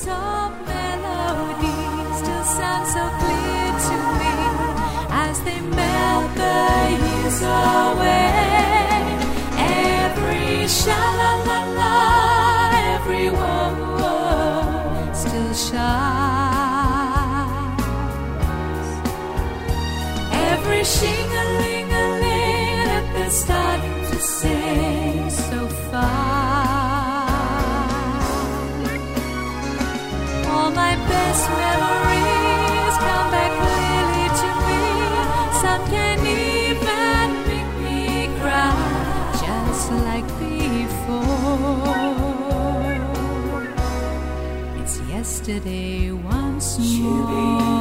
Soft melodies still sound so clear to me as they melt the years away. Every sha-la-la-la, every word still shines. Every shing-a-ling-a-ling that they're starting to sing so far. All my best memories come back clearly to me. Some can even make me cry, just like before. It's yesterday once more.